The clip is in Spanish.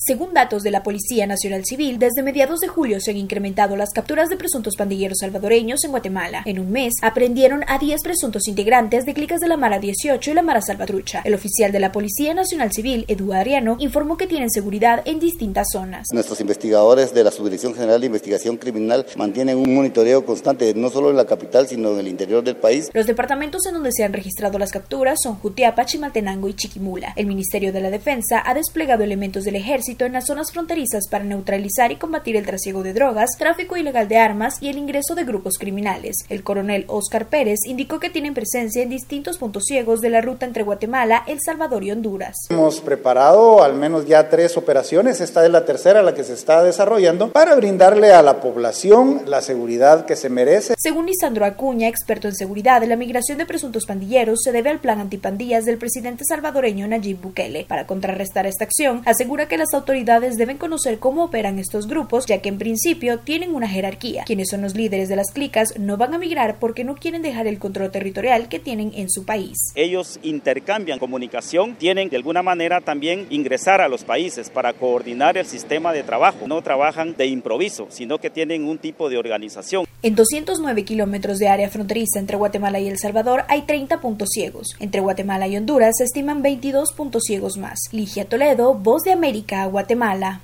Según datos de la Policía Nacional Civil, desde mediados de julio se han incrementado las capturas de presuntos pandilleros salvadoreños en Guatemala. En un mes, aprendieron a 10 presuntos integrantes de clicas de la Mara 18 y la Mara Salvatrucha. El oficial de la Policía Nacional Civil, Eduardo Ariano, informó que tienen seguridad en distintas zonas. Nuestros investigadores de la Subdirección General de Investigación Criminal mantienen un monitoreo constante, no solo en la capital, sino en el interior del país. Los departamentos en donde se han registrado las capturas son Jutiapa, Chimaltenango y Chiquimula. El Ministerio de la Defensa ha desplegado elementos del ejército en las zonas fronterizas para neutralizar y combatir el trasiego de drogas, tráfico ilegal de armas y el ingreso de grupos criminales. El coronel Óscar Pérez indicó que tienen presencia en distintos puntos ciegos de la ruta entre Guatemala, El Salvador y Honduras. Hemos preparado al menos ya 3 operaciones, esta es la tercera la que se está desarrollando, para brindarle a la población la seguridad que se merece. Según Lisandro Acuña, experto en seguridad, la migración de presuntos pandilleros se debe al plan antipandillas del presidente salvadoreño Nayib Bukele. Para contrarrestar esta acción, asegura que las autoridades deben conocer cómo operan estos grupos, ya que en principio tienen una jerarquía. Quienes son los líderes de las clicas no van a migrar porque no quieren dejar el control territorial que tienen en su país. Ellos intercambian comunicación, tienen de alguna manera también ingresar a los países para coordinar el sistema de trabajo. No trabajan de improviso, sino que tienen un tipo de organización. En 209 kilómetros de área fronteriza entre Guatemala y El Salvador hay 30 puntos ciegos. Entre Guatemala y Honduras se estiman 22 puntos ciegos más. Ligia Toledo, Voz de América, Guatemala.